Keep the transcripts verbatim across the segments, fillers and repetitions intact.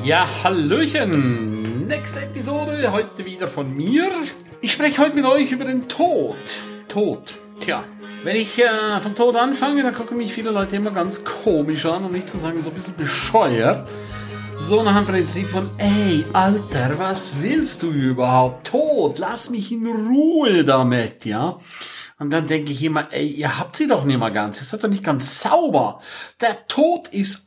Ja, hallöchen! Nächste Episode, heute wieder von mir. Ich spreche heute mit euch über den Tod. Tod, tja. Wenn ich äh, vom Tod anfange, dann gucken mich viele Leute immer ganz komisch an, um nicht zu sagen so ein bisschen bescheuert. So nach dem Prinzip von, ey, Alter, was willst du überhaupt? Tod, lass mich in Ruhe damit, ja? Und dann denke ich immer, ey, ihr habt sie doch nicht mal ganz, ihr seid doch nicht ganz sauber. Der Tod ist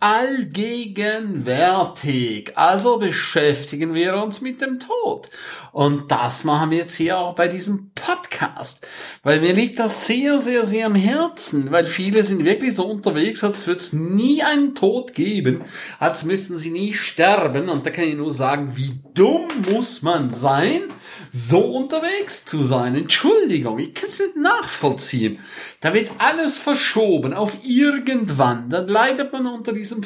allgegenwärtig, also beschäftigen wir uns mit dem Tod. Und das machen wir jetzt hier auch bei diesem Podcast, weil mir liegt das sehr, sehr, sehr am Herzen, weil viele sind wirklich so unterwegs, als würde es nie einen Tod geben, als müssten sie nie sterben. Und da kann ich nur sagen, wie dumm muss man sein, so unterwegs zu sein. Entschuldigung, ich kann es nicht nachvollziehen. Da wird alles verschoben auf irgendwann. Dann leidet man unter diesem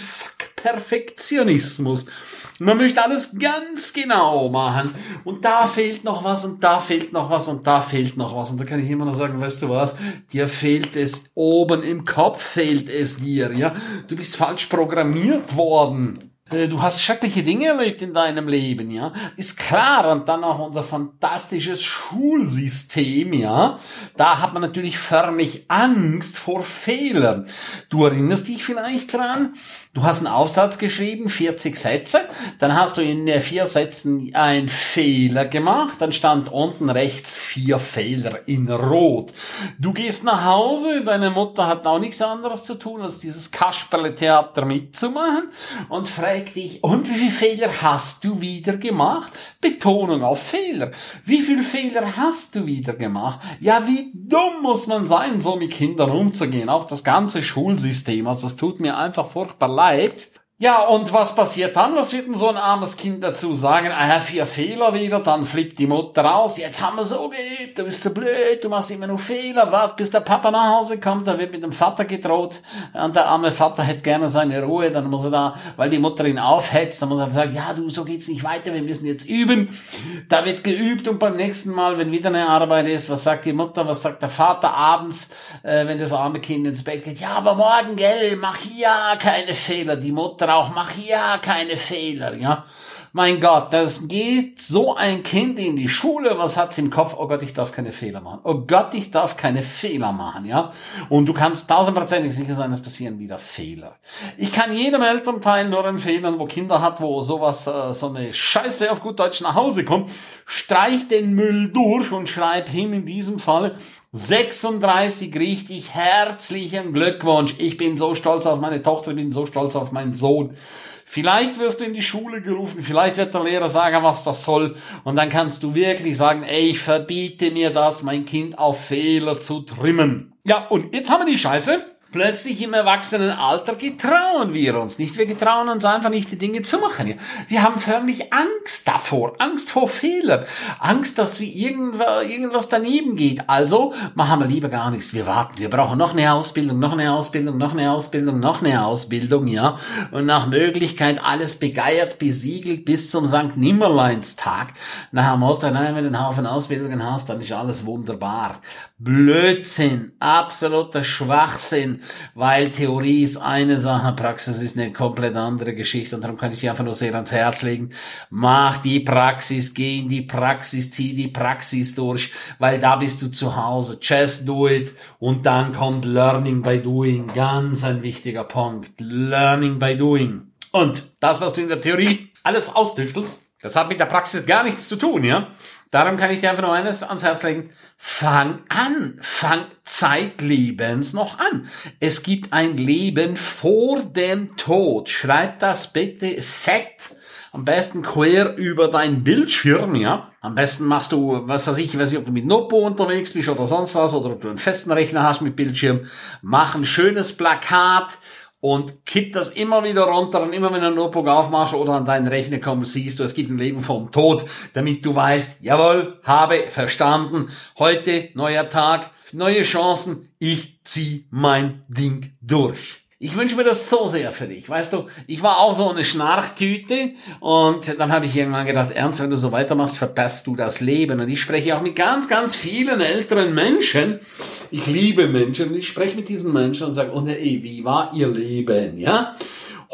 Perfektionismus. Man möchte alles ganz genau machen. Und da fehlt noch was und da fehlt noch was und da fehlt noch was. Und da kann ich immer noch sagen, weißt du was, dir fehlt es oben im Kopf, fehlt es dir. Ja, du bist falsch programmiert worden. Du hast schreckliche Dinge erlebt in deinem Leben, ja. Ist klar. Und dann auch unser fantastisches Schulsystem, ja. Da hat man natürlich förmlich Angst vor Fehlern. Du erinnerst dich vielleicht dran? Du hast einen Aufsatz geschrieben, vierzig Sätze, dann hast du in vier Sätzen einen Fehler gemacht, dann stand unten rechts vier Fehler in Rot. Du gehst nach Hause, deine Mutter hat auch nichts anderes zu tun, als dieses Kasperle-Theater mitzumachen und fragt dich, und wie viele Fehler hast du wieder gemacht? Betonung auf Fehler. Wie viele Fehler hast du wieder gemacht? Ja, wie dumm muss man sein, so mit Kindern umzugehen, auch das ganze Schulsystem, also es tut mir einfach furchtbar leid. Ja, und was passiert dann? Was wird denn so ein armes Kind dazu sagen? Ah, vier Fehler wieder, dann flippt die Mutter aus. Jetzt haben wir so geübt, du bist so blöd, du machst immer nur Fehler. Wart, bis der Papa nach Hause kommt, da wird mit dem Vater gedroht. Und der arme Vater hätte gerne seine Ruhe, dann muss er da, weil die Mutter ihn aufhetzt, dann muss er sagen, ja du, so geht's nicht weiter, wir müssen jetzt üben. Da wird geübt und beim nächsten Mal, wenn wieder eine Arbeit ist, was sagt die Mutter, was sagt der Vater abends, äh, wenn das arme Kind ins Bett geht? Ja, aber morgen, gell, mach ja keine Fehler. Die Mutter auch, mach ja keine Fehler, ja. Mein Gott, das geht so ein Kind in die Schule, was hat's im Kopf? Oh Gott, ich darf keine Fehler machen. Oh Gott, ich darf keine Fehler machen, ja. Und du kannst tausendprozentig sicher sein, es passieren wieder Fehler. Ich kann jedem Elternteil nur empfehlen, wo Kinder hat, wo sowas, äh, so eine Scheiße auf gut Deutsch nach Hause kommt, streich den Müll durch und schreib hin in diesem Fall sechsunddreißig richtig herzlichen Glückwunsch. Ich bin so stolz auf meine Tochter, ich bin so stolz auf meinen Sohn. Vielleicht wirst du in die Schule gerufen, vielleicht wird der Lehrer sagen, was das soll. Und dann kannst du wirklich sagen, ey, ich verbiete mir das, mein Kind auf Fehler zu trimmen. Ja, und jetzt haben wir die Scheiße. Plötzlich im Erwachsenenalter getrauen wir uns nicht. Wir getrauen uns einfach nicht, die Dinge zu machen. Wir haben förmlich Angst davor, Angst vor Fehlern, Angst, dass wir irgendwas daneben geht. Also machen wir lieber gar nichts. Wir warten. Wir brauchen noch eine Ausbildung, noch eine Ausbildung, noch eine Ausbildung, noch eine Ausbildung, ja. Und nach Möglichkeit alles begeiert, besiegelt bis zum Sankt Nimmerleinstag. Nach dem Motto, nein, wenn du einen Haufen Ausbildungen hast, dann ist alles wunderbar. Blödsinn, absoluter Schwachsinn, weil Theorie ist eine Sache, Praxis ist eine komplett andere Geschichte und darum kann ich dir einfach nur sehr ans Herz legen, mach die Praxis, geh in die Praxis, zieh die Praxis durch, weil da bist du zu Hause, just do it und dann kommt Learning by Doing, ganz ein wichtiger Punkt, Learning by Doing. Und das, was du in der Theorie alles austüftelst, das hat mit der Praxis gar nichts zu tun, ja? Darum kann ich dir einfach nur eines ans Herz legen. Fang an. Fang zeitlebens noch an. Es gibt ein Leben vor dem Tod. Schreib das bitte fett. Am besten quer über dein Bildschirm, ja. Am besten machst du, was weiß ich, ich weiß nicht, ob du mit Notebook unterwegs bist oder sonst was, oder ob du einen festen Rechner hast mit Bildschirm. Mach ein schönes Plakat und kipp das immer wieder runter und immer wenn du ein Notebook aufmachst oder an deinen Rechner kommst, siehst du, es gibt ein Leben vom Tod, damit du weißt, jawohl, habe verstanden, heute, neuer Tag, neue Chancen, ich zieh mein Ding durch. Ich wünsche mir das so sehr für dich, weißt du, ich war auch so eine Schnarchtüte und dann habe ich irgendwann gedacht, Ernst, wenn du so weitermachst, verpasst du das Leben. Und ich spreche auch mit ganz, ganz vielen älteren Menschen, ich liebe Menschen, und ich spreche mit diesen Menschen und sage, und ey, wie war ihr Leben, ja?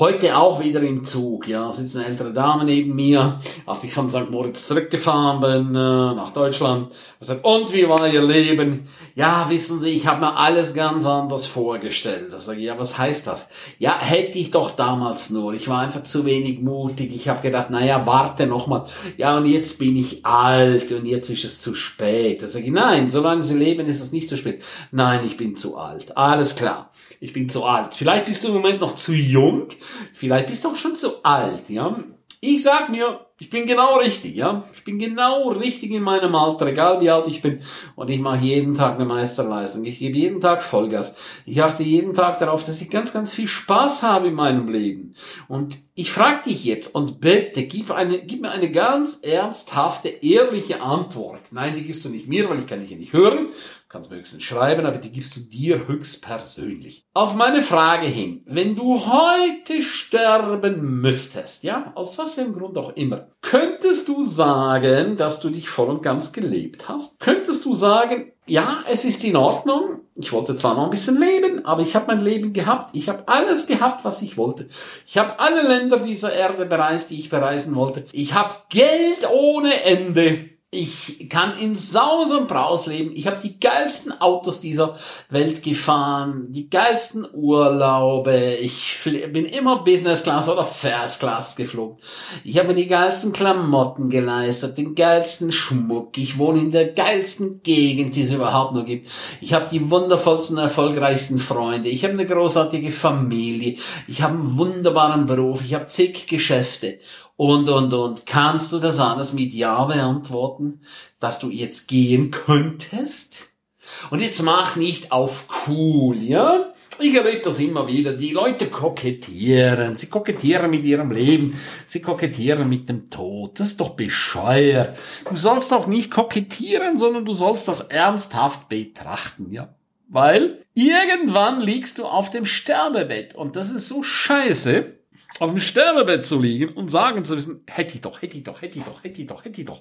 Heute auch wieder im Zug, ja, sitzt eine ältere Dame neben mir, als ich von Sankt Moritz zurückgefahren bin, äh, nach Deutschland. Sagt, und wie war Ihr Leben? Ja, wissen Sie, ich habe mir alles ganz anders vorgestellt. Da sage ich, ja, was heißt das? Ja, hätte ich doch damals nur. Ich war einfach zu wenig mutig. Ich habe gedacht, naja, warte noch mal. Ja, und jetzt bin ich alt und jetzt ist es zu spät. Da sage ich, nein, solange Sie leben, ist es nicht zu spät. Nein, ich bin zu alt. Alles klar, ich bin zu alt. Vielleicht bist du im Moment noch zu jung. Vielleicht bist du auch schon zu alt, ja. Ich sag mir, ich bin genau richtig, ja. Ich bin genau richtig in meinem Alter, egal wie alt ich bin. Und ich mache jeden Tag eine Meisterleistung. Ich gebe jeden Tag Vollgas. Ich achte jeden Tag darauf, dass ich ganz, ganz viel Spaß habe in meinem Leben. Und ich frage dich jetzt und bitte, gib, eine, gib mir eine ganz ernsthafte, ehrliche Antwort. Nein, die gibst du nicht mir, weil ich kann dich ja nicht hören. Du kannst mir höchstens schreiben, aber die gibst du dir höchstpersönlich. Auf meine Frage hin, wenn du heute sterben müsstest, ja, aus was für einem Grund auch immer, könntest du sagen, dass du dich voll und ganz gelebt hast? Könntest du sagen, ja, es ist in Ordnung, ich wollte zwar noch ein bisschen leben, aber ich habe mein Leben gehabt, ich habe alles gehabt, was ich wollte. Ich habe alle Länder dieser Erde bereist, die ich bereisen wollte. Ich habe Geld ohne Ende. Ich kann in Saus und Braus leben. Ich habe die geilsten Autos dieser Welt gefahren, die geilsten Urlaube. Ich bin immer Business Class oder First Class geflogen. Ich habe mir die geilsten Klamotten geleistet, den geilsten Schmuck. Ich wohne in der geilsten Gegend, die es überhaupt nur gibt. Ich habe die wundervollsten, erfolgreichsten Freunde. Ich habe eine großartige Familie. Ich habe einen wunderbaren Beruf. Ich habe zig Geschäfte. Und, und, und. Kannst du das alles mit Ja beantworten, dass du jetzt gehen könntest? Und jetzt mach nicht auf cool, ja? Ich erlebe das immer wieder. Die Leute kokettieren. Sie kokettieren mit ihrem Leben. Sie kokettieren mit dem Tod. Das ist doch bescheuert. Du sollst doch nicht kokettieren, sondern du sollst das ernsthaft betrachten, ja? Weil irgendwann liegst du auf dem Sterbebett. Und das ist so scheiße, auf dem Sterbebett zu liegen und sagen zu müssen, hätte ich doch, hätte ich doch, hätte ich doch, hätte ich doch, hätte ich doch.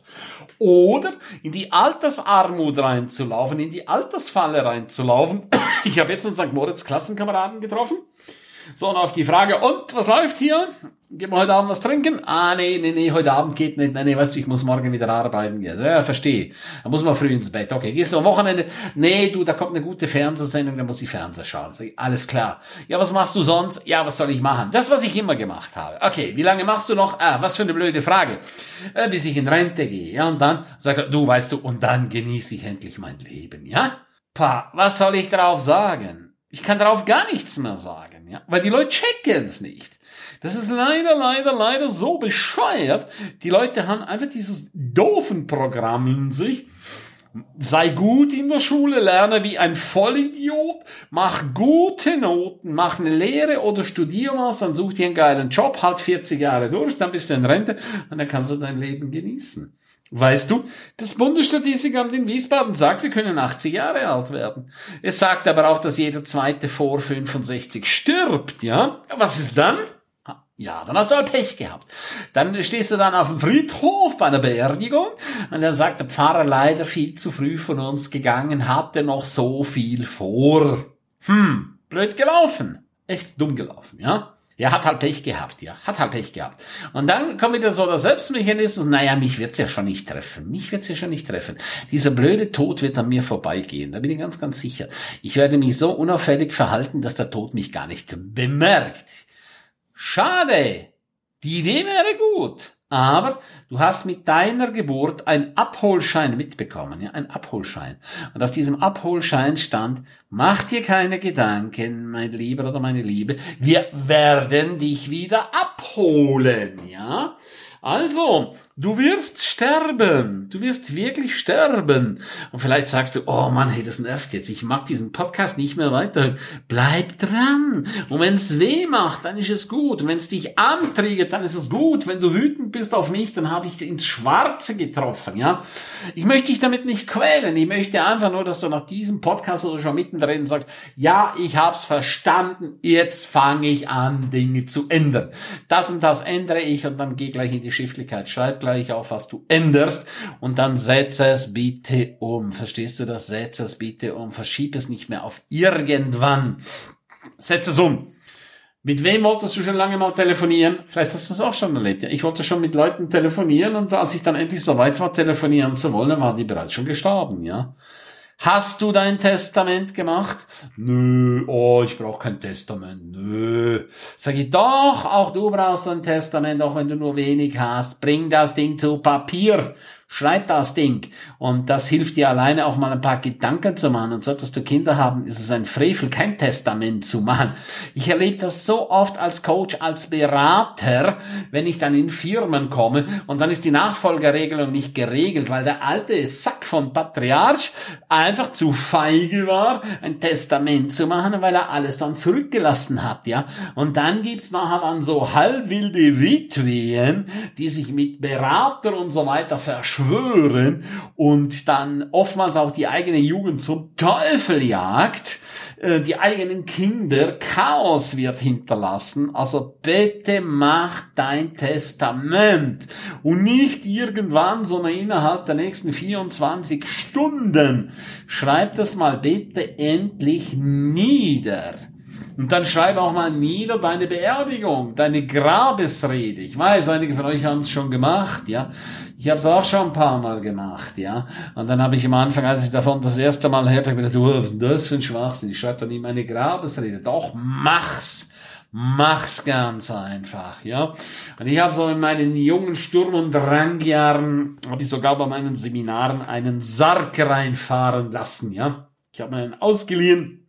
Oder in die Altersarmut reinzulaufen, in die Altersfalle reinzulaufen. Ich habe jetzt einen Sankt Moritz Klassenkameraden getroffen. So, und auf die Frage, und, was läuft hier? Gehen wir heute Abend was trinken? Ah, nee, nee, nee, heute Abend geht nicht. Nee, nee, weißt du, ich muss morgen wieder arbeiten. Ja, verstehe. Da muss man früh ins Bett. Okay, gehst du am Wochenende? Nee, du, da kommt eine gute Fernsehsendung, da muss ich Fernseher schauen. Sag ich, alles klar. Ja, was machst du sonst? Ja, was soll ich machen? Das, was ich immer gemacht habe. Okay, wie lange machst du noch? Ah, was für eine blöde Frage. Äh, bis ich in Rente gehe. Ja, und dann sagt er, du, weißt du, und dann genieße ich endlich mein Leben, ja? Pah, was soll ich darauf sagen? Ich kann darauf gar nichts mehr sagen, ja? Weil die Leute checken es nicht. Das ist leider, leider, leider so bescheuert. Die Leute haben einfach dieses doofen Programm in sich. Sei gut in der Schule, lerne wie ein Vollidiot, mach gute Noten, mach eine Lehre oder studier was, dann such dir einen geilen Job, halt vierzig Jahre durch, dann bist du in Rente und dann kannst du dein Leben genießen. Weißt du, das Bundesstatistikamt in Wiesbaden sagt, wir können achtzig Jahre alt werden. Es sagt aber auch, dass jeder Zweite vor fünfundsechzig stirbt, ja? Was ist dann? Ja, dann hast du halt Pech gehabt. Dann stehst du dann auf dem Friedhof bei einer Beerdigung und dann sagt der Pfarrer, leider viel zu früh von uns gegangen, hatte noch so viel vor. Hm, blöd gelaufen. Echt dumm gelaufen, ja? Ja, hat halt Pech gehabt, ja, hat halt Pech gehabt. Und dann kommt wieder so der Selbstmechanismus, naja, mich wird's ja schon nicht treffen, mich wird's ja schon nicht treffen. Dieser blöde Tod wird an mir vorbeigehen, da bin ich ganz, ganz sicher. Ich werde mich so unauffällig verhalten, dass der Tod mich gar nicht bemerkt. Schade, die Idee wäre gut, aber du hast mit deiner Geburt einen Abholschein mitbekommen, ja, ein Abholschein. Und auf diesem Abholschein stand, mach dir keine Gedanken, mein Lieber oder meine Liebe, wir werden dich wieder abholen, ja. Also, du wirst sterben. Du wirst wirklich sterben. Und vielleicht sagst du, oh Mann, hey, das nervt jetzt. Ich mag diesen Podcast nicht mehr weiterhören. Bleib dran. Und wenn es weh macht, dann ist es gut. Und wenn es dich antriggert, dann ist es gut. Wenn du wütend bist auf mich, dann habe ich dich ins Schwarze getroffen, ja. Ich möchte dich damit nicht quälen. Ich möchte einfach nur, dass du nach diesem Podcast oder schon mittendrin sagst, ja, ich hab's verstanden. Jetzt fange ich an, Dinge zu ändern. Das und das ändere ich und dann geh gleich in die Schriftlichkeit. Schreib gleich auf, was du änderst und dann setze es bitte um. Verstehst du das? Setze es bitte um. Verschieb es nicht mehr auf irgendwann. Setze es um. Mit wem wolltest du schon lange mal telefonieren? Vielleicht hast du es auch schon erlebt. Ja, ich wollte schon mit Leuten telefonieren und als ich dann endlich so weit war, telefonieren zu wollen, war die bereits schon gestorben, ja. Hast du dein Testament gemacht? Nö, oh, ich brauche kein Testament, nö. Sag ich, doch, auch du brauchst ein Testament, auch wenn du nur wenig hast. Bring das Ding zu Papier. Schreib das Ding. Und das hilft dir alleine auch mal ein paar Gedanken zu machen. Und solltest du Kinder haben, ist es ein Frevel, kein Testament zu machen. Ich erlebe das so oft als Coach, als Berater, wenn ich dann in Firmen komme und dann ist die Nachfolgeregelung nicht geregelt, weil der alte Sack von Patriarch einfach zu feige war, ein Testament zu machen, weil er alles dann zurückgelassen hat, ja. Und dann gibt's nachher dann so halbwilde Witwen, die sich mit Berater und so weiter verschwören und dann oftmals auch die eigene Jugend zum Teufel jagt, die eigenen Kinder, Chaos wird hinterlassen. Also bitte mach dein Testament und nicht irgendwann, sondern innerhalb der nächsten vierundzwanzig Stunden. Schreib das mal bitte endlich nieder. Und dann schreib auch mal nieder deine Beerdigung, deine Grabesrede. Ich weiß, einige von euch haben es schon gemacht, ja. Ich habe es auch schon ein paar Mal gemacht, ja. Und dann habe ich am Anfang, als ich davon das erste Mal hörte, gedacht, oh, was ist denn das für ein Schwachsinn? Ich schreibe doch nicht meine Grabesrede. Doch, mach's. Mach's ganz einfach, ja. Und ich habe so in meinen jungen Sturm- und Drangjahren, habe ich sogar bei meinen Seminaren einen Sarg reinfahren lassen, ja. Ich habe mir einen ausgeliehen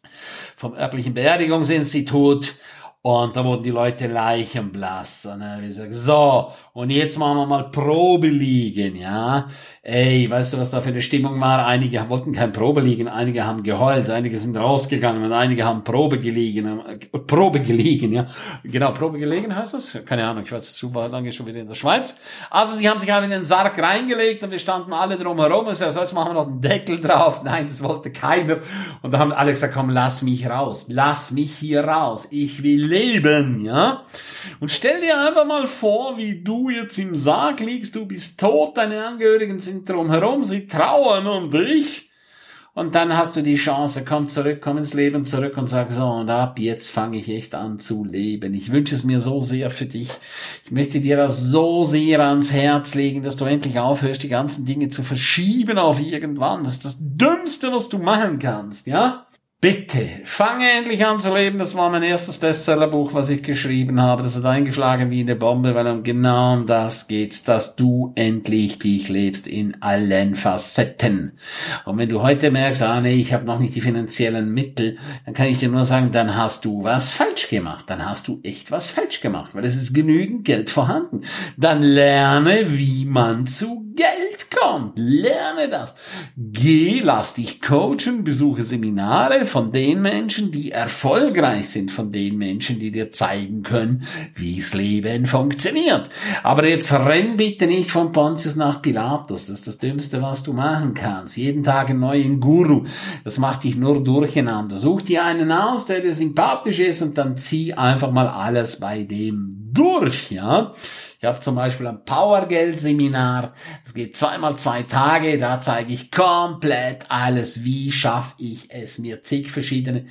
vom örtlichen Beerdigungsinstitut und da wurden die Leute leichenblass. Und dann habe ich gesagt, so, und jetzt machen wir mal Probe liegen, ja. Ey, weißt du, was da für eine Stimmung war? Einige wollten kein Probe liegen, einige haben geheult, einige sind rausgegangen und einige haben Probe gelegen, äh, Probe gelegen, ja. Genau, Probe gelegen heißt das? Keine Ahnung, ich war jetzt zu lange schon wieder in der Schweiz. Also sie haben sich einfach in den Sarg reingelegt und wir standen alle drumherum und so, jetzt machen wir noch einen Deckel drauf. Nein, das wollte keiner. Und da haben alle gesagt, komm, lass mich raus, lass mich hier raus, ich will leben, ja. Und stell dir einfach mal vor, wie du jetzt im Sarg liegst, du bist tot, deine Angehörigen sind drumherum, sie trauern um dich und dann hast du die Chance, komm zurück, komm ins Leben zurück und sag so, und ab jetzt fange ich echt an zu leben. Ich wünsche es mir so sehr für dich. Ich möchte dir das so sehr ans Herz legen, dass du endlich aufhörst, die ganzen Dinge zu verschieben auf irgendwann. Das ist das Dümmste, was du machen kannst, ja? Bitte, fange endlich an zu leben. Das war mein erstes Bestsellerbuch, was ich geschrieben habe. Das hat eingeschlagen wie eine Bombe, weil um genau um das geht's, dass du endlich dich lebst in allen Facetten. Und wenn du heute merkst, ah nee, ich habe noch nicht die finanziellen Mittel, dann kann ich dir nur sagen, dann hast du was falsch gemacht. Dann hast du echt was falsch gemacht, weil es ist genügend Geld vorhanden. Dann lerne, wie man zu Geld kommt. Lerne das. Geh, lass dich coachen, besuche Seminare von den Menschen, die erfolgreich sind, von den Menschen, die dir zeigen können, wie's Leben funktioniert. Aber jetzt renn bitte nicht von Pontius nach Pilatus. Das ist das Dümmste, was du machen kannst. Jeden Tag einen neuen Guru. Das macht dich nur durcheinander. Such dir einen aus, der dir sympathisch ist und dann zieh einfach mal alles bei dem durch, ja. Ich habe zum Beispiel ein Powergeld-Seminar. Es geht zweimal zwei Tage. Da zeige ich komplett alles. Wie schaffe ich es, mir zig verschiedene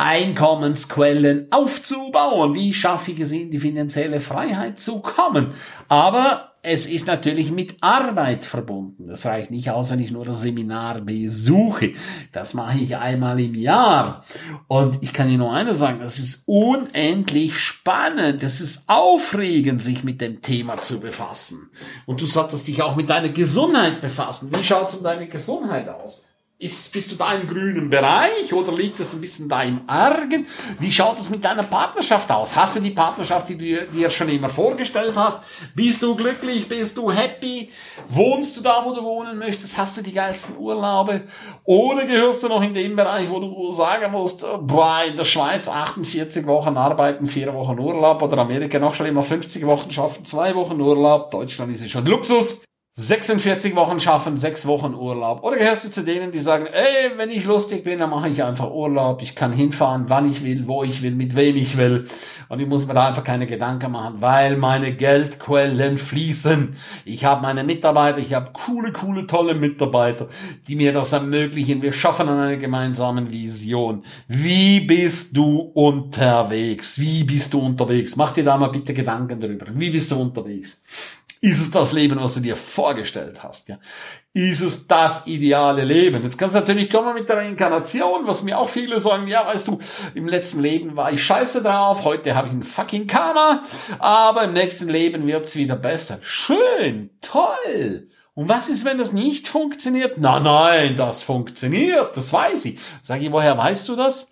Einkommensquellen aufzubauen? Wie schaffe ich es, in die finanzielle Freiheit zu kommen? Aber es ist natürlich mit Arbeit verbunden. Das reicht nicht aus, wenn ich nur das Seminar besuche. Das mache ich einmal im Jahr. Und ich kann dir nur eines sagen, das ist unendlich spannend. Es ist aufregend, sich mit dem Thema zu befassen. Und du solltest dich auch mit deiner Gesundheit befassen. Wie schaut es um deine Gesundheit aus? Ist, bist du da im grünen Bereich oder liegt es ein bisschen da im Argen? Wie schaut es mit deiner Partnerschaft aus? Hast du die Partnerschaft, die du dir schon immer vorgestellt hast? Bist du glücklich? Bist du happy? Wohnst du da, wo du wohnen möchtest? Hast du die geilsten Urlaube? Oder gehörst du noch in den Bereich, wo du sagen musst, boah, in der Schweiz achtundvierzig Wochen arbeiten, vier Wochen Urlaub oder Amerika noch schon immer fünfzig Wochen schaffen, zwei Wochen Urlaub. Deutschland ist ja schon Luxus. sechsundvierzig Wochen schaffen, sechs Wochen Urlaub? Oder gehörst du zu denen, die sagen, ey, wenn ich lustig bin, dann mache ich einfach Urlaub. Ich kann hinfahren, wann ich will, wo ich will, mit wem ich will. Und ich muss mir da einfach keine Gedanken machen, weil meine Geldquellen fließen. Ich habe meine Mitarbeiter, ich habe coole, coole, tolle Mitarbeiter, die mir das ermöglichen. Wir schaffen an einer gemeinsamen Vision. Wie bist du unterwegs? Wie bist du unterwegs? Mach dir da mal bitte Gedanken darüber. Wie bist du unterwegs? Ist es das Leben, was du dir vorgestellt hast? Ja? Ist es das ideale Leben? Jetzt kannst du natürlich kommen mit der Reinkarnation, was mir auch viele sagen, ja, weißt du, im letzten Leben war ich scheiße drauf, heute habe ich ein fucking Karma, aber im nächsten Leben wird's wieder besser. Schön, toll. Und was ist, wenn das nicht funktioniert? Na, nein, das funktioniert, das weiß ich. Sag ich, woher weißt du das?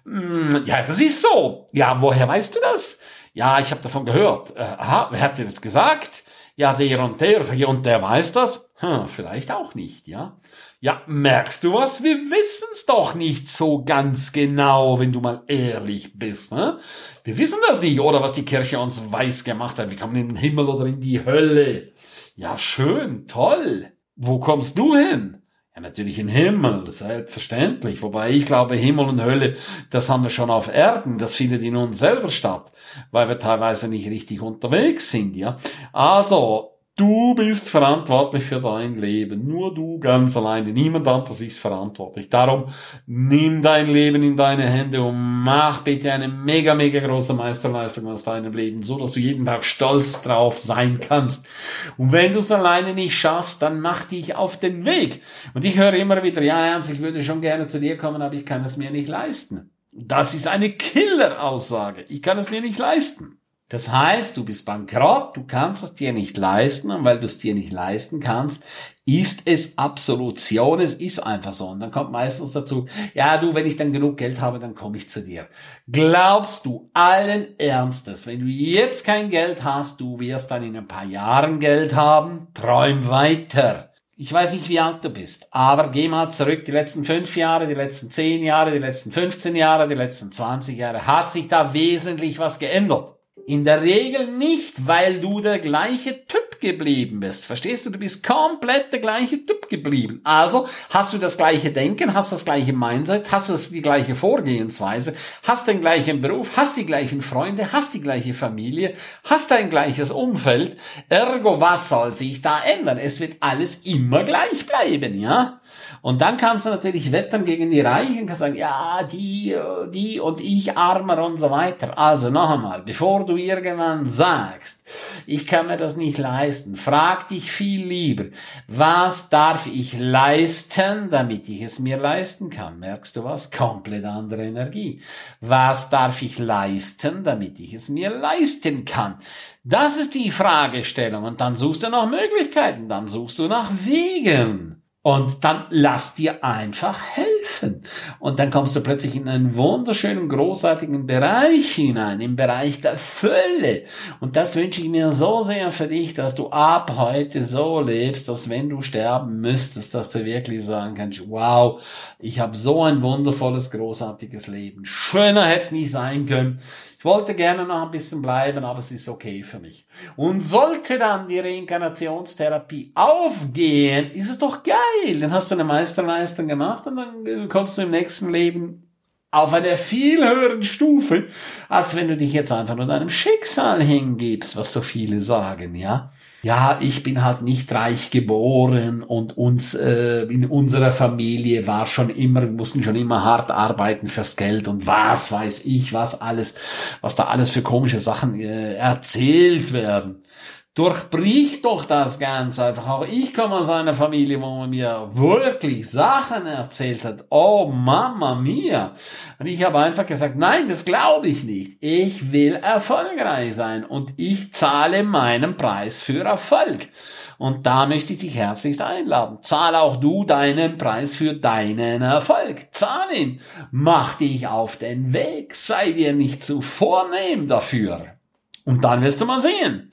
Hm, ja, das ist so. Ja, woher weißt du das? Ja, ich habe davon gehört. Äh, aha, wer hat dir das gesagt? Ja, der und der. Sag ich, und der weiß das? Hm, vielleicht auch nicht, ja. Ja, merkst du was? Wir wissen's doch nicht so ganz genau, wenn du mal ehrlich bist, ne? Wir wissen das nicht, oder was die Kirche uns weiß gemacht hat. Wir kommen in den Himmel oder in die Hölle. Ja, schön, toll. Wo kommst du hin? Ja, natürlich in den Himmel, selbstverständlich. Wobei ich glaube, Himmel und Hölle, das haben wir schon auf Erden. Das findet in uns selber statt, weil wir teilweise nicht richtig unterwegs sind, ja. Also, du bist verantwortlich für dein Leben. Nur du ganz alleine. Niemand anderes ist verantwortlich. Darum nimm dein Leben in deine Hände und mach bitte eine mega, mega große Meisterleistung aus deinem Leben, so dass du jeden Tag stolz drauf sein kannst. Und wenn du es alleine nicht schaffst, dann mach dich auf den Weg. Und ich höre immer wieder, ja, Ernst, ich würde schon gerne zu dir kommen, aber ich kann es mir nicht leisten. Das ist eine Killer-Aussage. Ich kann es mir nicht leisten. Das heißt, du bist bankrott, du kannst es dir nicht leisten, und weil du es dir nicht leisten kannst, ist es Absolution, es ist einfach so. Und dann kommt meistens dazu, ja du, wenn ich dann genug Geld habe, dann komme ich zu dir. Glaubst du allen Ernstes, wenn du jetzt kein Geld hast, du wirst dann in ein paar Jahren Geld haben? Träum weiter. Ich weiß nicht, wie alt du bist, aber geh mal zurück, die letzten fünf Jahre, die letzten zehn Jahre, die letzten fünfzehn Jahre, die letzten zwanzig Jahre, hat sich da wesentlich was geändert? In der Regel nicht, weil du der gleiche Typ geblieben bist. Verstehst du? Du bist komplett der gleiche Typ geblieben. Also hast du das gleiche Denken, hast das gleiche Mindset, hast du die gleiche Vorgehensweise, hast den gleichen Beruf, hast die gleichen Freunde, hast die gleiche Familie, hast dein gleiches Umfeld. Ergo, was soll sich da ändern? Es wird alles immer gleich bleiben, ja? Und dann kannst du natürlich wettern gegen die Reichen, kannst sagen, ja, die, die und ich armer und so weiter. Also noch einmal, bevor du irgendwann sagst, ich kann mir das nicht leisten, frag dich viel lieber, was darf ich leisten, damit ich es mir leisten kann? Merkst du was? Komplett andere Energie. Was darf ich leisten, damit ich es mir leisten kann? Das ist die Fragestellung. Und dann suchst du nach Möglichkeiten, dann suchst du nach Wegen. Und dann lass dir einfach helfen. Und dann kommst du plötzlich in einen wunderschönen, großartigen Bereich hinein, im Bereich der Fülle. Und das wünsche ich mir so sehr für dich, dass du ab heute so lebst, dass wenn du sterben müsstest, dass du wirklich sagen kannst, wow, ich habe so ein wundervolles, großartiges Leben. Schöner hätte es nicht sein können. Ich wollte gerne noch ein bisschen bleiben, aber es ist okay für mich. Und sollte dann die Reinkarnationstherapie aufgehen, ist es doch geil. Dann hast du eine Meisterleistung gemacht und dann kommst du im nächsten Leben auf einer viel höheren Stufe, als wenn du dich jetzt einfach nur deinem Schicksal hingibst, was so viele sagen, ja. Ja, ich bin halt nicht reich geboren und uns äh, in unserer Familie war schon immer, wir mussten schon immer hart arbeiten fürs Geld und was weiß ich, was alles, was da alles für komische Sachen äh, erzählt werden. Durchbrich doch das Ganze einfach. Auch ich komme aus einer Familie, wo man mir wirklich Sachen erzählt hat. Oh, Mama mia. Und ich habe einfach gesagt, nein, das glaube ich nicht. Ich will erfolgreich sein und ich zahle meinen Preis für Erfolg. Und da möchte ich dich herzlichst einladen. Zahl auch du deinen Preis für deinen Erfolg. Zahl ihn. Mach dich auf den Weg. Sei dir nicht zu vornehm dafür. Und dann wirst du mal sehen.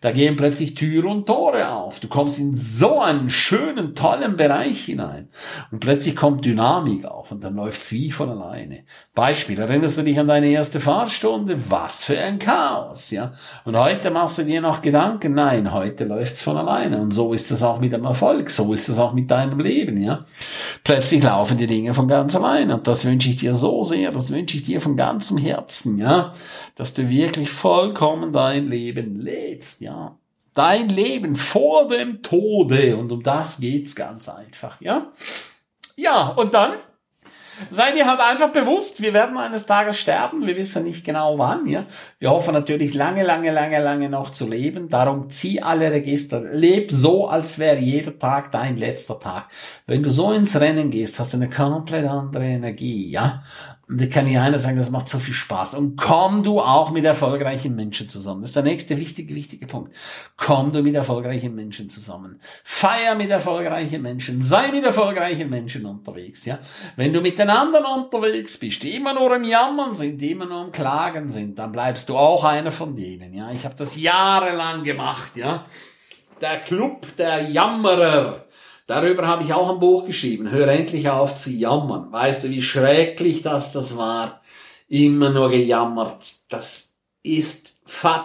Da gehen plötzlich Türen und Tore auf. Du kommst in so einen schönen, tollen Bereich hinein. Und plötzlich kommt Dynamik auf und dann läuft's wie von alleine. Beispiel, erinnerst du dich an deine erste Fahrstunde? Was für ein Chaos, ja? Und heute machst du dir noch Gedanken? Nein, heute läuft's von alleine. Und so ist es auch mit dem Erfolg. So ist es auch mit deinem Leben, ja? Plötzlich laufen die Dinge von ganz alleine. Und das wünsche ich dir so sehr, das wünsche ich dir von ganzem Herzen, ja? Dass du wirklich vollkommen dein Leben lebst, ja? Dein Leben vor dem Tode. Und um das geht's ganz einfach, ja? Ja, und dann sei dir halt einfach bewusst, wir werden eines Tages sterben, wir wissen nicht genau wann, ja. Wir hoffen natürlich lange, lange, lange, lange noch zu leben, darum zieh alle Register, leb so, als wäre jeder Tag dein letzter Tag. Wenn du so ins Rennen gehst, hast du eine komplett andere Energie, ja. Und ich kann dir einer sagen, das macht so viel Spaß. Und komm du auch mit erfolgreichen Menschen zusammen. Das ist der nächste wichtige, wichtige Punkt. Komm du mit erfolgreichen Menschen zusammen. Feier mit erfolgreichen Menschen. Sei mit erfolgreichen Menschen unterwegs, ja. Wenn du mit den anderen unterwegs bist, die immer nur im Jammern sind, die immer nur im Klagen sind, dann bleibst du auch einer von denen, ja. Ich habe das jahrelang gemacht, ja. Der Club der Jammerer. Darüber habe ich auch ein Buch geschrieben. Hör endlich auf zu jammern. Weißt du, wie schrecklich das das war? Immer nur gejammert. Das ist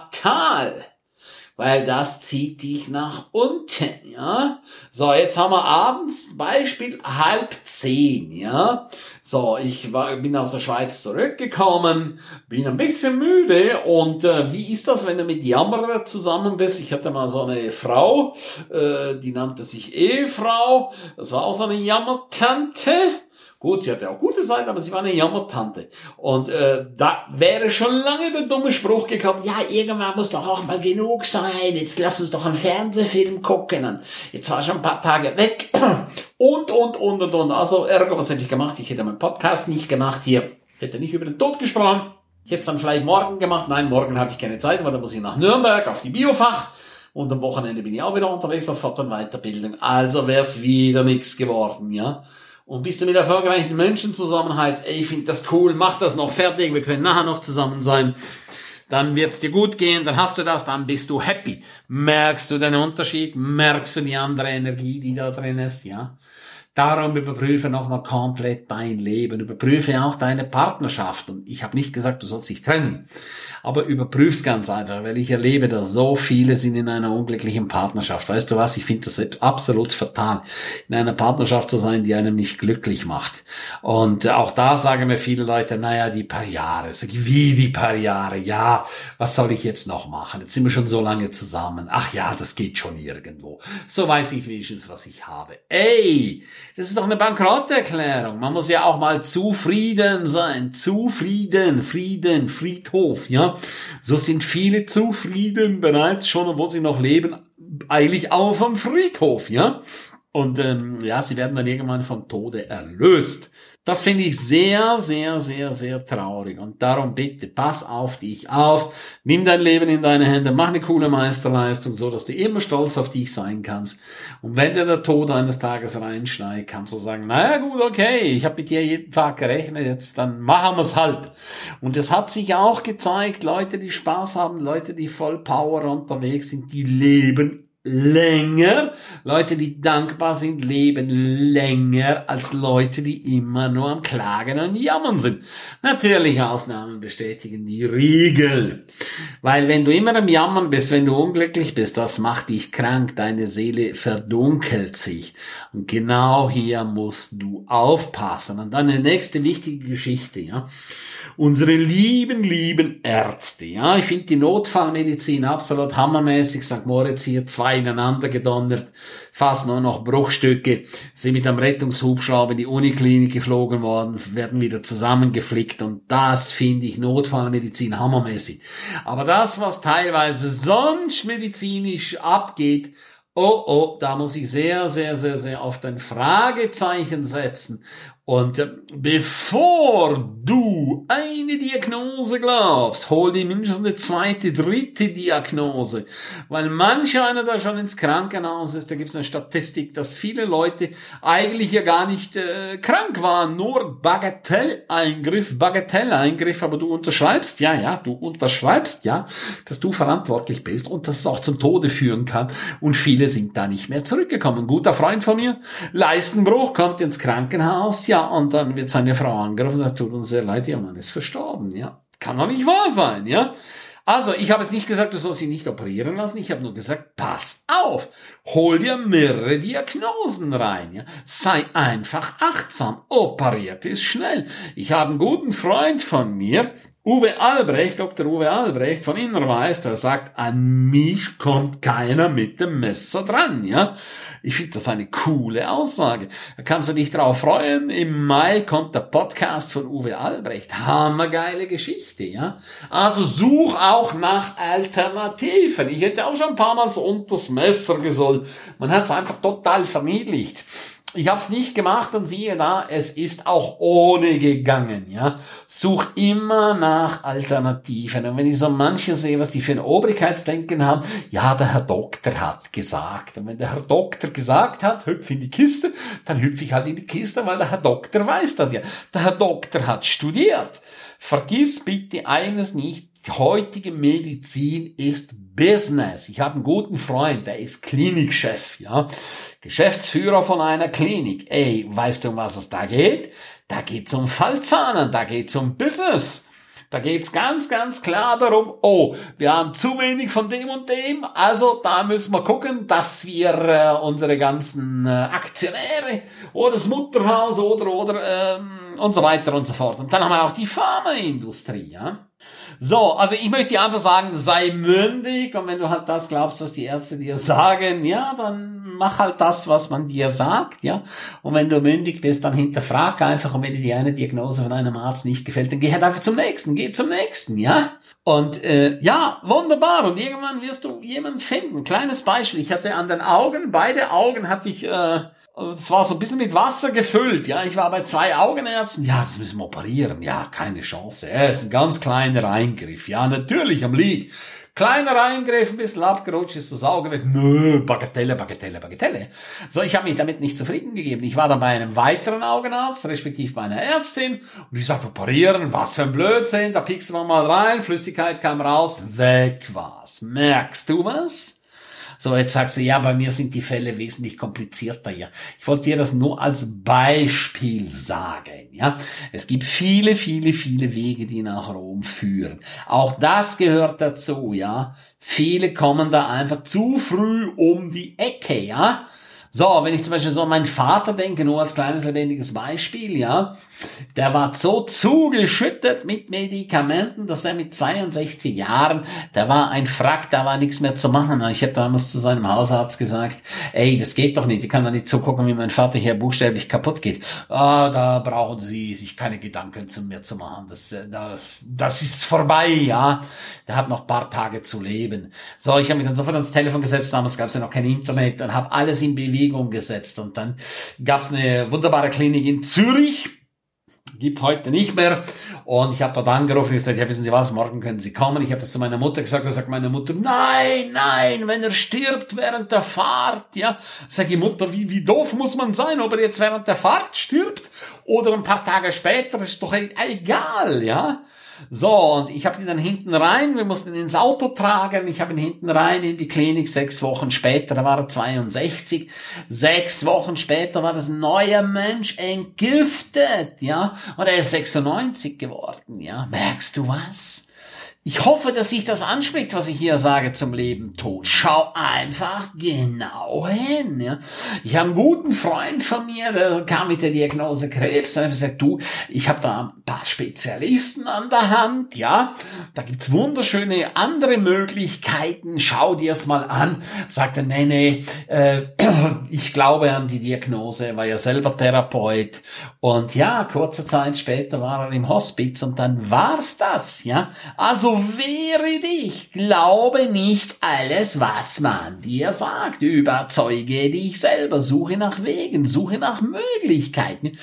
fatal. Weil das zieht dich nach unten, ja. So, jetzt haben wir abends, Beispiel, halb zehn, ja. So, ich war, bin aus der Schweiz zurückgekommen, bin ein bisschen müde und äh, wie ist das, wenn du mit Jammerer zusammen bist? Ich hatte mal so eine Frau, äh, die nannte sich Ehefrau, das war auch so eine Jammertante. Gut, sie hatte auch gute Seiten, aber sie war eine Jammertante. Und äh, da wäre schon lange der dumme Spruch gekommen, ja, irgendwann muss doch auch mal genug sein, jetzt lass uns doch einen Fernsehfilm gucken. Und jetzt war schon ein paar Tage weg und, und, und, und, und. Also, Ärger, was hätte ich gemacht? Ich hätte meinen Podcast nicht gemacht hier, hätte nicht über den Tod gesprochen. Ich hätte es dann vielleicht morgen gemacht. Nein, morgen habe ich keine Zeit, weil da muss ich nach Nürnberg auf die Biofach. Und am Wochenende bin ich auch wieder unterwegs auf Fort- und Weiterbildung. Also wäre es wieder nichts geworden, ja. Und bist du mit erfolgreichen Menschen zusammen, heißt, ey, ich finde das cool, mach das noch fertig, wir können nachher noch zusammen sein. Dann wird's dir gut gehen, dann hast du das, dann bist du happy. Merkst du den Unterschied? Merkst du die andere Energie, die da drin ist, ja? Darum überprüfe nochmal komplett dein Leben, überprüfe auch deine Partnerschaft. Und ich habe nicht gesagt, du sollst dich trennen, aber überprüf's ganz einfach, weil ich erlebe, dass so viele sind in einer unglücklichen Partnerschaft. Weißt du was, ich finde das selbst absolut fatal, in einer Partnerschaft zu sein, die einem nicht glücklich macht. Und auch da sagen mir viele Leute, naja, die paar Jahre. Sag ich, wie die paar Jahre? Ja, was soll ich jetzt noch machen? Jetzt sind wir schon so lange zusammen. Ach ja, das geht schon irgendwo. So weiß ich wenigstens, was ich habe. Ey, das ist doch eine Bankrotterklärung. Man muss ja auch mal zufrieden sein. Zufrieden, Frieden, Friedhof, ja. So sind viele zufrieden bereits schon, obwohl sie noch leben, eilig auf am Friedhof, ja. Und ähm, ja, sie werden dann irgendwann vom Tode erlöst. Das finde ich sehr, sehr, sehr, sehr traurig. Und darum bitte, pass auf dich auf, nimm dein Leben in deine Hände, mach eine coole Meisterleistung, so dass du immer stolz auf dich sein kannst. Und wenn dir der Tod eines Tages reinschneit, kannst du sagen, naja gut, okay, ich habe mit dir jeden Tag gerechnet, jetzt dann machen wir's halt. Und es hat sich auch gezeigt, Leute, die Spaß haben, Leute, die voll Power unterwegs sind, die leben länger. Leute, die dankbar sind, leben länger als Leute, die immer nur am Klagen und Jammern sind. Natürlich, Ausnahmen bestätigen die Regel. Weil wenn du immer am Jammern bist, wenn du unglücklich bist, das macht dich krank, deine Seele verdunkelt sich. Und genau hier musst du aufpassen. Und dann eine nächste wichtige Geschichte, ja. Unsere lieben, lieben Ärzte, ja, ich finde die Notfallmedizin absolut hammermäßig. Sankt Moritz hier, zwei ineinander gedonnert, fast nur noch Bruchstücke, sind mit einem Rettungshubschrauber in die Uniklinik geflogen worden, werden wieder zusammengeflickt und das finde ich Notfallmedizin hammermäßig. Aber das, was teilweise sonst medizinisch abgeht, oh, oh, da muss ich sehr, sehr, sehr, sehr oft ein Fragezeichen setzen. Und äh, bevor du eine Diagnose glaubst, hol dir mindestens eine zweite, dritte Diagnose. Weil manch einer da schon ins Krankenhaus ist, da gibt es eine Statistik, dass viele Leute eigentlich ja gar nicht äh, krank waren, nur Bagatelleingriff, Bagatelleingriff, aber du unterschreibst, ja, ja, du unterschreibst, ja, dass du verantwortlich bist und dass es auch zum Tode führen kann. Und viele sind da nicht mehr zurückgekommen. Ein guter Freund von mir, Leistenbruch, kommt ins Krankenhaus, ja, und dann wird seine Frau angerufen und sagt, tut uns sehr leid, ihr Mann ist verstorben, ja. Kann doch nicht wahr sein, ja. Also, ich habe es nicht gesagt, du sollst ihn nicht operieren lassen, ich habe nur gesagt, pass auf, hol dir mehrere Diagnosen rein, ja. Sei einfach achtsam, operiert ist schnell. Ich habe einen guten Freund von mir, Uwe Albrecht, Doktor Uwe Albrecht von Innerweis, der sagt, an mich kommt keiner mit dem Messer dran, ja. Ich finde das eine coole Aussage. Da kannst du dich drauf freuen. Im Mai kommt der Podcast von Uwe Albrecht. Hammergeile Geschichte, ja. Also such auch nach Alternativen. Ich hätte auch schon ein paar Mal so unters Messer gesollt. Man hat es einfach total verniedlicht. Ich habe es nicht gemacht und siehe da, es ist auch ohne gegangen, ja. Such immer nach Alternativen. Und wenn ich so manche sehe, was die für ein Obrigkeitsdenken haben, ja, der Herr Doktor hat gesagt. Und wenn der Herr Doktor gesagt hat, hüpf in die Kiste, dann hüpf ich halt in die Kiste, weil der Herr Doktor weiß das ja. Der Herr Doktor hat studiert. Vergiss bitte eines nicht, die heutige Medizin ist Business. Ich habe einen guten Freund, der ist Klinikchef, ja. Geschäftsführer von einer Klinik. Ey, weißt du, um was es da geht? Da geht's um Fallzahlen, da geht's um Business. Da geht's ganz, ganz klar darum, oh, wir haben zu wenig von dem und dem, also da müssen wir gucken, dass wir äh, unsere ganzen äh, Aktionäre oder das Mutterhaus oder, oder ähm, und so weiter und so fort. Und dann haben wir auch die Pharmaindustrie, ja. So, also ich möchte dir einfach sagen, sei mündig und wenn du halt das glaubst, was die Ärzte dir sagen, ja, dann mach halt das, was man dir sagt, ja. Und wenn du mündig bist, dann hinterfrag einfach und wenn dir die eine Diagnose von einem Arzt nicht gefällt, dann geh halt einfach zum nächsten, geh zum nächsten, ja. Und äh, ja, wunderbar und irgendwann wirst du jemanden finden. Kleines Beispiel, ich hatte an den Augen, beide Augen hatte ich, äh, es war so ein bisschen mit Wasser gefüllt, ja. Ich war bei zwei Augenärzten, ja, das müssen wir operieren, ja, keine Chance. Ja, ist ein ganz kleiner Eingriff, ja, natürlich am Lieg. Kleiner Eingriff, ein bisschen abgerutscht, ist das Auge weg. Nö, Bagatelle, Bagatelle, Bagatelle. So, ich habe mich damit nicht zufrieden gegeben. Ich war dann bei einem weiteren Augenarzt, respektive bei einer Ärztin, und die sagt, operieren, was für ein Blödsinn, da piekst du mal rein, Flüssigkeit kam raus, weg war's. Merkst du was? So, jetzt sagst du, ja, bei mir sind die Fälle wesentlich komplizierter hier. Ich wollte dir das nur als Beispiel sagen, ja. Es gibt viele, viele, viele Wege, die nach Rom führen. Auch das gehört dazu, ja. Viele kommen da einfach zu früh um die Ecke, ja. So, wenn ich zum Beispiel so an meinen Vater denke, nur als kleines lebendiges Beispiel, ja, der war so zugeschüttet mit Medikamenten, dass er mit zweiundsechzig Jahren, der war ein Frack, da war nichts mehr zu machen. Ich habe damals zu seinem Hausarzt gesagt, ey, das geht doch nicht, ich kann da nicht zugucken, wie mein Vater hier buchstäblich kaputt geht. Ah, da brauchen Sie sich keine Gedanken zu mir zu machen, das, das, das ist vorbei, ja. Der hat noch ein paar Tage zu leben. So, ich habe mich dann sofort ans Telefon gesetzt, damals gab es ja noch kein Internet, dann habe alles in Bewegung gesetzt und dann gab es eine wunderbare Klinik in Zürich, gibt heute nicht mehr und ich habe dort angerufen und gesagt, ja, wissen Sie was, morgen können Sie kommen. Ich habe das zu meiner Mutter gesagt, da sagt meine Mutter, nein, nein, wenn er stirbt während der Fahrt, ja, sage ich, Mutter, wie, wie doof muss man sein, ob er jetzt während der Fahrt stirbt oder ein paar Tage später, ist doch egal, ja. So, und ich habe ihn dann hinten rein, wir mussten ihn ins Auto tragen, ich habe ihn hinten rein in die Klinik, sechs Wochen später, da war er zweiundsechzig, sechs Wochen später war das ein neuer Mensch entgiftet, ja, und er ist sechsundneunzig geworden, ja, merkst du was? Ich hoffe, dass sich das anspricht, was ich hier sage zum Leben Tod. Schau einfach genau hin. Ja. Ich habe einen guten Freund von mir, der kam mit der Diagnose Krebs. Da habe ich gesagt, du, ich habe da ein paar Spezialisten an der Hand. Ja, da gibt's wunderschöne andere Möglichkeiten. Schau dir es mal an. Sagt er, nee, nee, äh, ich glaube an die Diagnose. Er war ja selber Therapeut. Und ja, kurze Zeit später war er im Hospiz und dann war's das. Ja, also wehre dich, glaube nicht alles, was man dir sagt, überzeuge dich selber, suche nach Wegen, suche nach Möglichkeiten.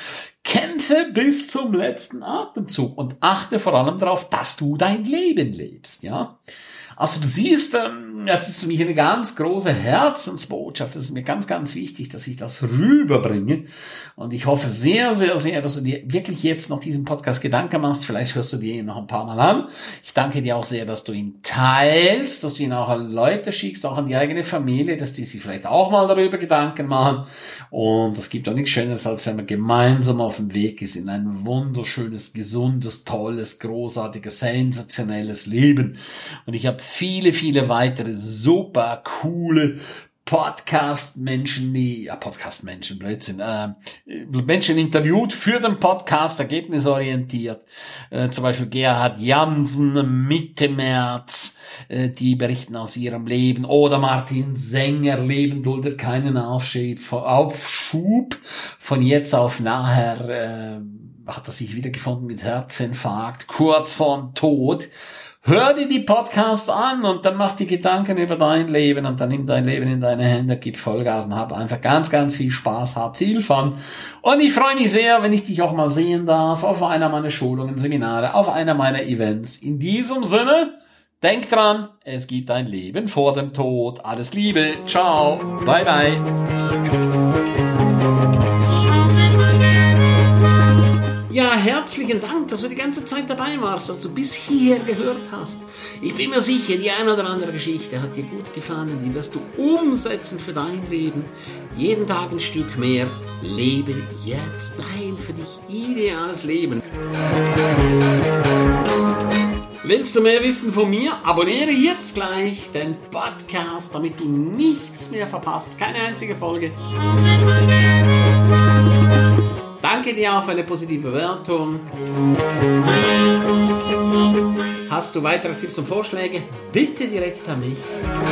Kämpfe bis zum letzten Atemzug und achte vor allem darauf, dass du dein Leben lebst, ja. Also du siehst, das ist für mich eine ganz große Herzensbotschaft. Es ist mir ganz, ganz wichtig, dass ich das rüberbringe. Und ich hoffe sehr, sehr, sehr, dass du dir wirklich jetzt noch diesen Podcast Gedanken machst. Vielleicht hörst du dir ihn noch ein paar Mal an. Ich danke dir auch sehr, dass du ihn teilst, dass du ihn auch an Leute schickst, auch an die eigene Familie, dass die sich vielleicht auch mal darüber Gedanken machen. Und es gibt auch nichts Schöneres, als wenn man gemeinsam auf dem Weg ist in ein wunderschönes, gesundes, tolles, großartiges, sensationelles Leben. Und ich habe viele, viele weitere super coole Podcast-Menschen, die, ja, Podcast-Menschen, Blödsinn, äh, Menschen interviewt für den Podcast, ergebnisorientiert, äh, zum Beispiel Gerhard Jansen, Mitte März, äh, die berichten aus ihrem Leben, oder Martin Sänger, Leben duldet keinen Aufschub, Aufschub, von jetzt auf nachher, äh, hat er sich wiedergefunden mit Herzinfarkt, kurz vorm Tod. Hör dir die Podcasts an und dann mach dir Gedanken über dein Leben und dann nimm dein Leben in deine Hände, gib Vollgas und hab einfach ganz, ganz viel Spaß, hab viel Fun. Und ich freue mich sehr, wenn ich dich auch mal sehen darf auf einer meiner Schulungen, Seminare, auf einer meiner Events. In diesem Sinne, denk dran, es gibt ein Leben vor dem Tod. Alles Liebe, ciao, bye bye. Ja, herzlichen Dank, dass du die ganze Zeit dabei warst, dass du bis hier gehört hast. Ich bin mir sicher, die eine oder andere Geschichte hat dir gut gefallen, die wirst du umsetzen für dein Leben. Jeden Tag ein Stück mehr. Lebe jetzt dein für dich ideales Leben. Willst du mehr wissen von mir? Abonniere jetzt gleich den Podcast, damit du nichts mehr verpasst. Keine einzige Folge. Danke dir auch für eine positive Bewertung. Hast du weitere Tipps und Vorschläge? Bitte direkt an mich.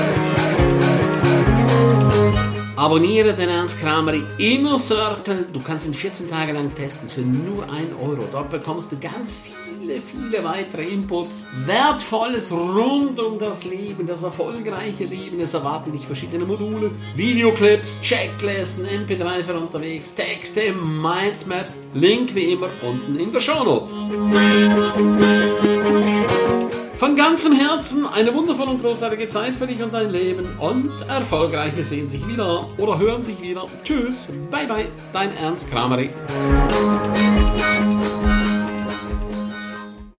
Abonniere den Ernst Kramer Inner Circle. Du kannst ihn vierzehn Tage lang testen für nur ein Euro. Dort bekommst du ganz viele, viele weitere Inputs. Wertvolles rund um das Leben, das erfolgreiche Leben. Es erwarten dich verschiedene Module, Videoclips, Checklisten, M P drei für unterwegs, Texte, Mindmaps. Link wie immer unten in der Shownote. Von ganzem Herzen eine wundervolle und großartige Zeit für dich und dein Leben und Erfolgreiche sehen sich wieder oder hören sich wieder. Tschüss, bye bye, dein Ernst Kramer.